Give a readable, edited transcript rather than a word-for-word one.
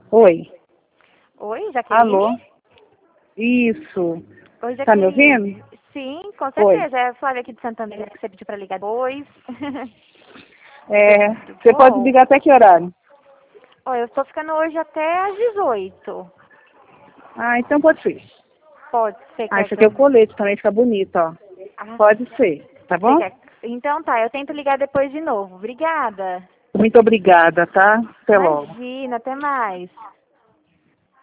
Oi. Oi, Jaqueline? Alô? Isso. Oi, Tá me Jaqueline. ouvindo? Sim, com Oi. certeza. É a Flávia aqui de Santander que você pediu para ligar depois. Tudo Você pode bom? ligar até que horário? Oi, eu estou ficando hoje até às 18. Ah, então pode ser. Pode ser, Ah, quer isso que aqui é o eu... colete, também fica bonito, ó. Ah, Pode ser, tá você bom? quer... Então tá, eu tento ligar depois de novo. Obrigada. Muito obrigada, tá? Até logo. Imagina, até mais.